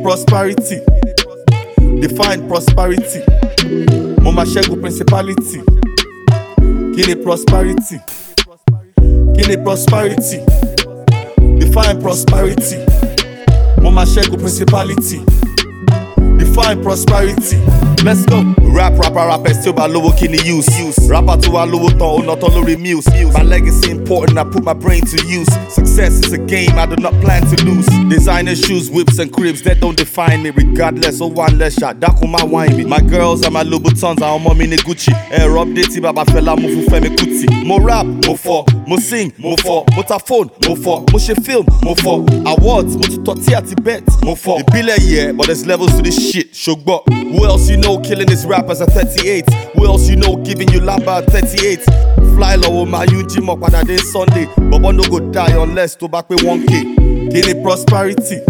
prosperity. Define prosperity. Mama Shego principality. Kini prosperity. Kini prosperity. Define prosperity. Mama Shego principality. Define prosperity. Let's go. Rap, rapper, still by low kini use. Rapper to a low thought, not all muse. My legacy important, I put my brain to use. Success is a game I do not plan to lose. Designer shoes, whips and cribs, that don't define me. Regardless of one less shot, that my wine me. My girls and my Louboutins are on mommy in Gucci. Air update, baba fella move femi kuti. More rap, more for, more sing, more for, more phone, more for, more she film, more for. Awards, more to tortilla Tibet, more for. It be like yeah, but there's levels to this shit. Shogbo. Who else you know killing this rappers at 38? Who else you know giving you lamba at 38? Fly low, my Jim up on a day Sunday. But one no go die unless to back with 1K. Kini prosperity.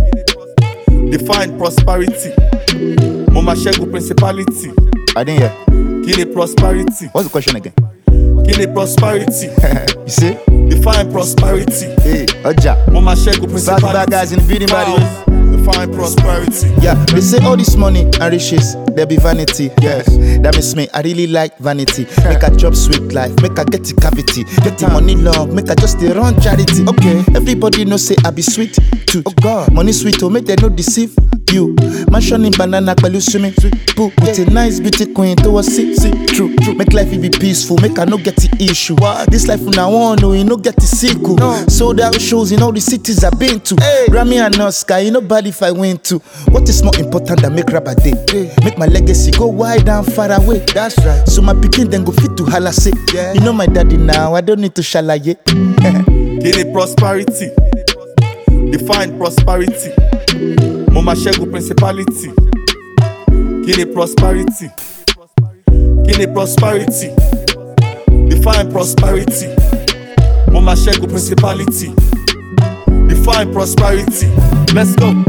Define prosperity. Mama Shego principality. I didn't hear. Kini prosperity. What's the question again? Kini prosperity. You see? Define prosperity. Hey, Oja. Mama Shego principality. Bad guys in the building, buddy. Define prosperity. Yeah, they say all this money and riches, there be vanity. Yes, that means me, I really like vanity. Make a job sweet life, make a get the cavity. Get the money long, make a just the run charity. Okay, everybody know say I be sweet too. Oh God, money sweet to make them no deceive you. Mansion in banana, pelu swimming pool with a nice beauty queen to a see true. Make life be peaceful, make I no get the issue. This life now on, no, you no get the sequel. Sold out shows in all the cities I've been to. Grammy and Oscar, you nobody if I win to. What is more important than make rap a day? Make my legacy go wide and far away. That's right. So my pikin then go fit to holla say. You know my daddy now, I don't need to shalaye. Kini prosperity. Define prosperity. Mama Shego principality. Kini prosperity. Kini prosperity. Define prosperity. Mama Shego principality. Define prosperity. Let's go.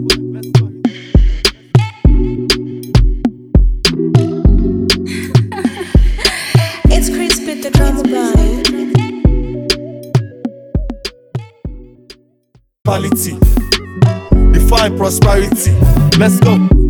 It's Chris with the drama boy. Prosperity. Define prosperity. Let's go.